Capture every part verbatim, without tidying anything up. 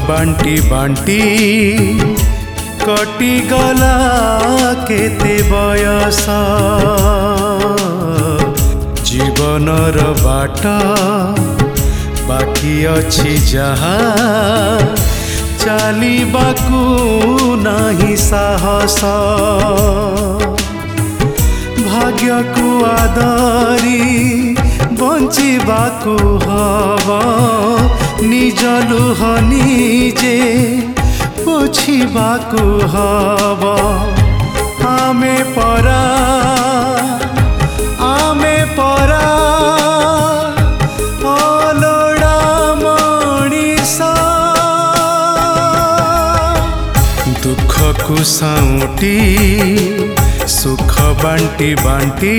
बांटी बांटी कटी गला केते बयस जीवनर बाट बाकी अछि जहा चलिबाकू नाही साहस भाग्य को आदरी बंचिबाकू हवा निज लुह निजे पोछिबाकू हवा आमे परा आमे परा अलोड़ा मणिष दुख को साउटी सुख बांटी बांटी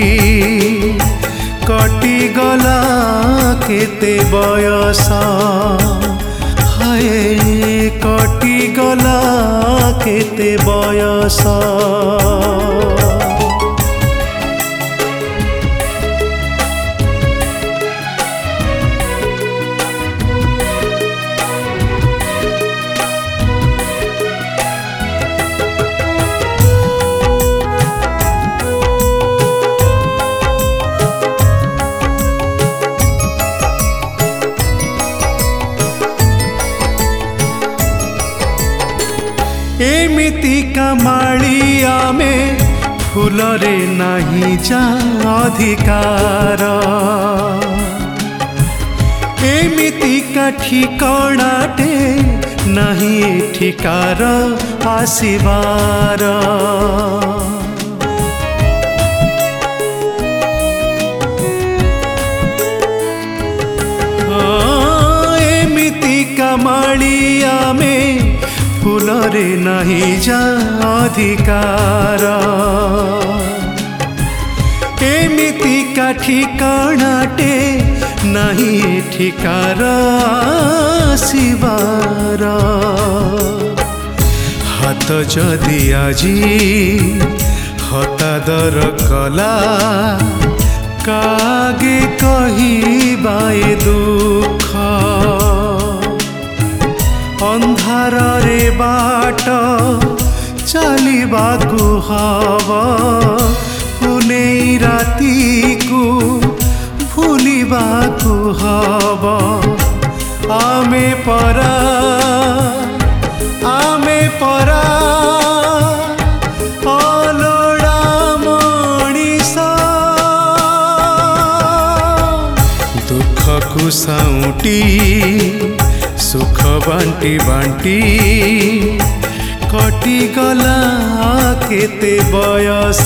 कटी गला केते बयस हाय कटी गला केते बयस एमिति कमालिया में फूलरे नहीं जा अधिकार एमिति का ठिकाणाटे नहीं ठिकार आसिबार एमिति कमालिया में फूलरे नहीं जा अधिकार एमिति का ठिकाणाटे नहीं ठिकार आसिबार हाथ जदि आजी हतादर कला कागे कहिबाए दुख अंधार रे बाट चलिबाकू हवा पुने राती को भूलिबाकू हवा आमे परा आमे परा अलोड़ा मणिष दुख को साउटी सुख बांटी बांटी कटी गला केते बयस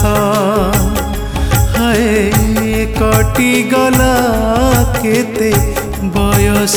हाय कटी गला केते बयस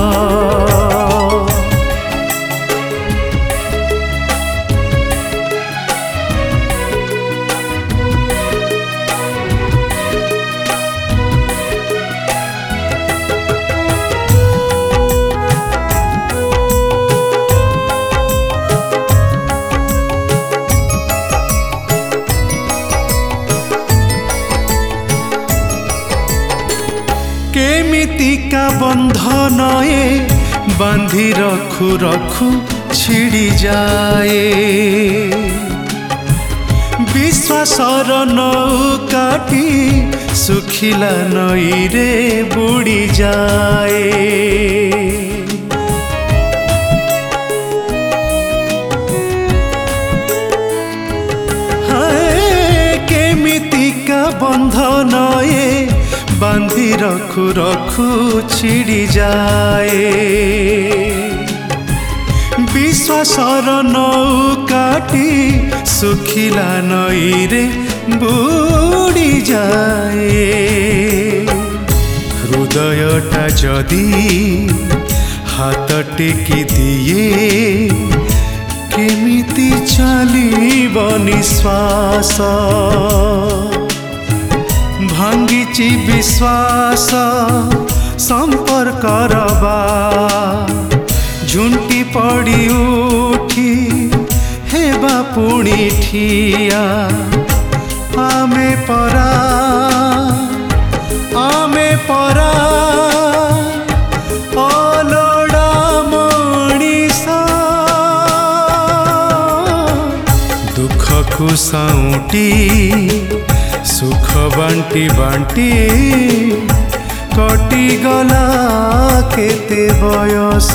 केमिति का बंधन ए बांधी रखु रखु छिड़ी जाए विश्वासर नौकाटी सुखिला नई रे बुड़ी जाए हाय केमिति का बंधन ए बांधी रखु रखु छिड़ी जाए विश्वासर नौकाटी सुखिला नई रे बुड़ी जाए हृदयटा जदि हाथ टेकी दिए केमिति चलिब निश्वास भांगिची विश्वास संपर्क रबा झुंटी पड़ी उठी हेबा पुणी ठिया आमे परा आमे परा अलोड़ा मणिष। आँखु साउटी सुख बांटी बांटी कटी गला केते बयस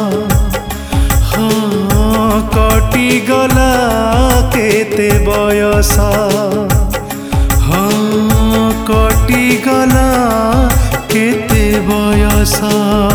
हाँ कटी गला केते बयस हाँ कटी गला केते बयस।